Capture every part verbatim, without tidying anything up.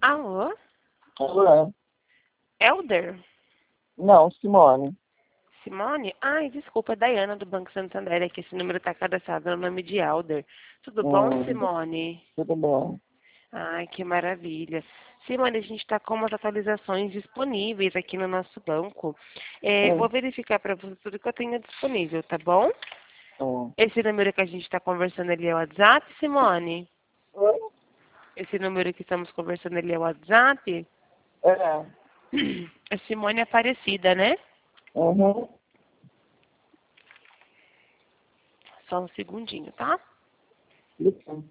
Alô? Olá. Elder? Não, Simone. Simone? Ai, desculpa, é Dayana do Banco Santander, é que esse número está cadastrado no nome de Elder. Tudo bom, Hum, Simone? tudo bom. Ai, que maravilha. Simone, a gente está com umas atualizações disponíveis aqui no nosso banco. É, Hum, vou verificar para você tudo que eu tenho disponível, tá bom? hum. Esse número que a gente está conversando ali é o WhatsApp, Simone? Oi? Esse número que estamos conversando ali é o WhatsApp? É. É Simone Aparecida, né? Uhum. Só um segundinho, tá? Isso.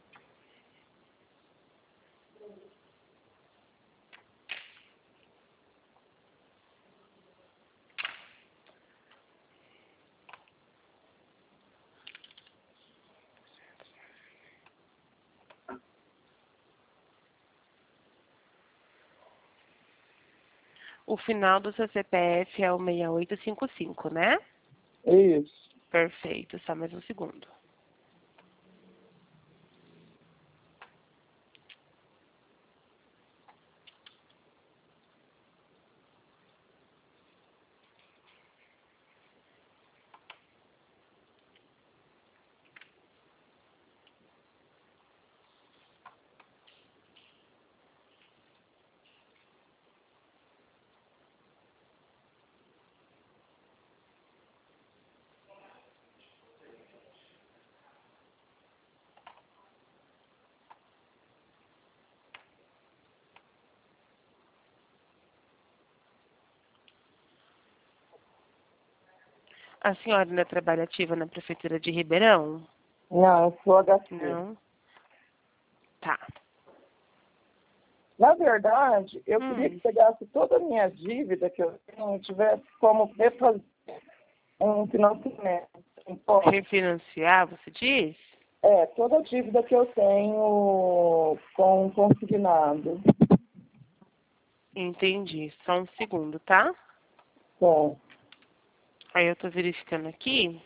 O final do seu C P F é o seis oito cinco cinco, né? Isso. Perfeito, só mais um segundo. A senhora ainda trabalha ativa na Prefeitura de Ribeirão? Não, eu sou H C. Não? Tá. Na verdade, eu queria que Hum, pegasse toda a minha dívida que eu tenho e tivesse como refazer um financiamento. Então, refinanciar, você diz? é, toda a dívida que eu tenho com consignado. Entendi. Só um segundo, tá? Bom, Aí eu tô verificando aqui.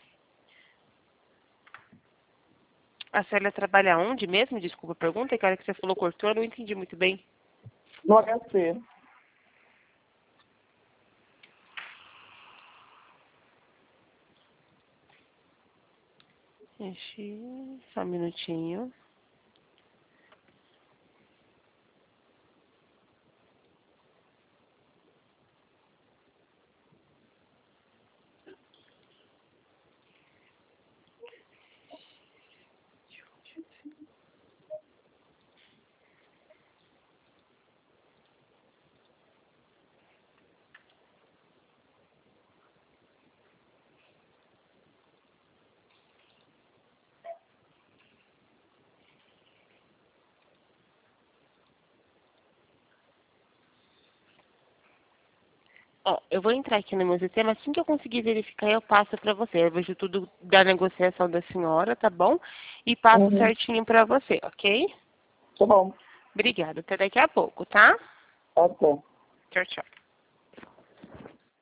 A Célia trabalha onde mesmo? Desculpa a pergunta, que a hora que você falou cortou, eu não entendi muito bem. no H C. Deixa, só um minutinho. Ó, eu vou entrar aqui no meu sistema, assim que eu conseguir verificar, eu passo para você. Eu vejo tudo da negociação da senhora, tá bom? E passo Uhum. certinho para você, ok? Tá bom. Obrigada. Até daqui a pouco, tá? Até. Tchau, tchau.